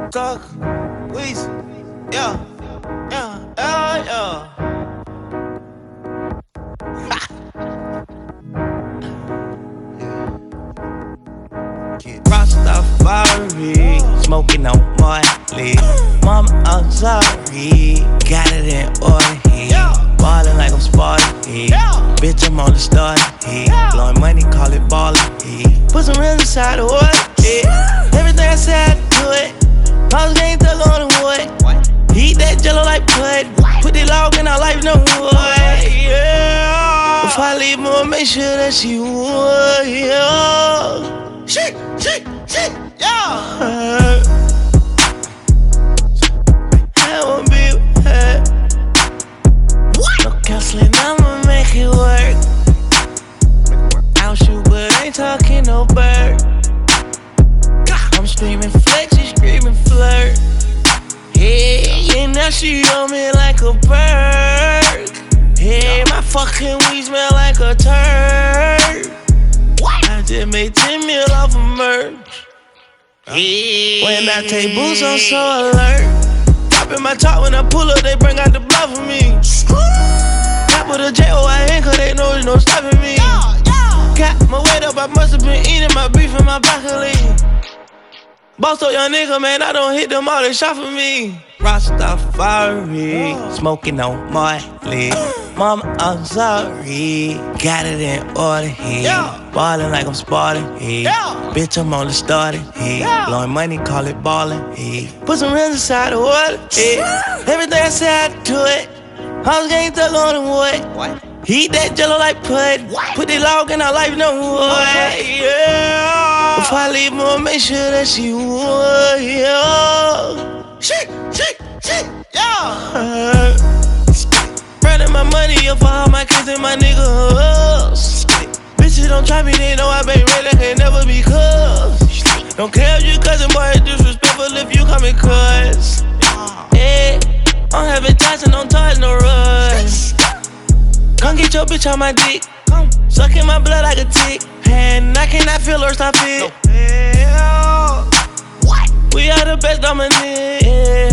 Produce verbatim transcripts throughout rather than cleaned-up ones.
Talk, Weezy, yeah, yeah, yeah, yeah. Rastafari, smoking on Marley. Mama, I'm sorry, got it in order. Ballin' like I'm Sparty. Bitch, I'm on the start. Blowing money, call it ballin'. Put some real inside the water. Everything I said, I do it. House game stuck on the wood. Heat that jello like pud. Put the log in our life, no wood. Yeah. If I leave, I'ma make sure that she would. Yeah. Shit, shit, shit, yeah. I won't be with her. No counseling, I'ma make it work. I'll shoot, but ain't talking no bird. I'm screaming flex, she screaming flirt. Yeah, and now she on me like a bird. Yeah, my fucking weed smell like a turd. I just made ten mil off of merch. Yeah. When I take boots, I'm so alert. Dropping my top when I pull up, they bring out the blood for me. Top of the J O I N, cause they know there's no stopping me. Got my weight up, I must have been eating my beef in my broccoli. Boss up young nigga, man, I don't hit them all, they shot for me. Rastafari, smoking on Marley. Mama, I'm sorry, got it in order here. Ballin' like I'm Sparty. Bitch, I'm on the starting. Blowing money, call it ballin'. Put some rims inside the water. Everything I said, I do it. House game stuck on the wood. Heat that jello like pud. Put the log in our life, no wood. Yeah. If I leave, I'ma make sure that she would. Yeah. Shit, shit, shit, yeah. Running my money up for all my kids and my niggas. Bitches don't try me, they know I been real, they can never be cuz. Don't care if you cousin, boy, it's disrespectful if you call me cuz. Yeah, I'm having ties and don't touch no rush. Come get your bitch on my dick. Sucking my blood like a tick. And I cannot feel or stop it. What? We are the best dominant.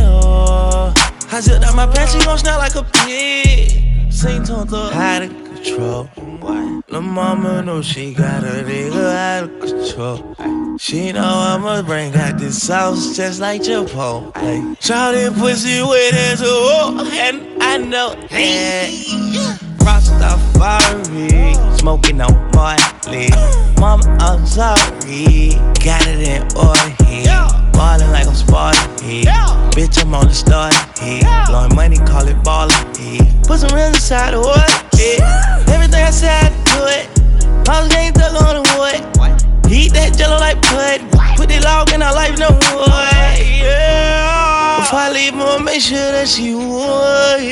I zipped out my pants, she gon' snap like a pig. Sing turned up, out of control. Lil' mama know she got a nigga out of control. She know I must bring out this sauce just like Chipotle. Shawty pussy wet as a wall, and I know that. Rastafari, smoking on Marley. Mama, I'm sorry, got it in order here. Ballin' like I'm Sparty. Bitch, I'm on the start. Blowing money, call it ballin'. Put some rims inside the water. Everything I said, I do it. House game stuck on the wood. Heat that jello like pud. Put the log in our life, no wood. Yeah. If I leave, I'ma make sure that she would.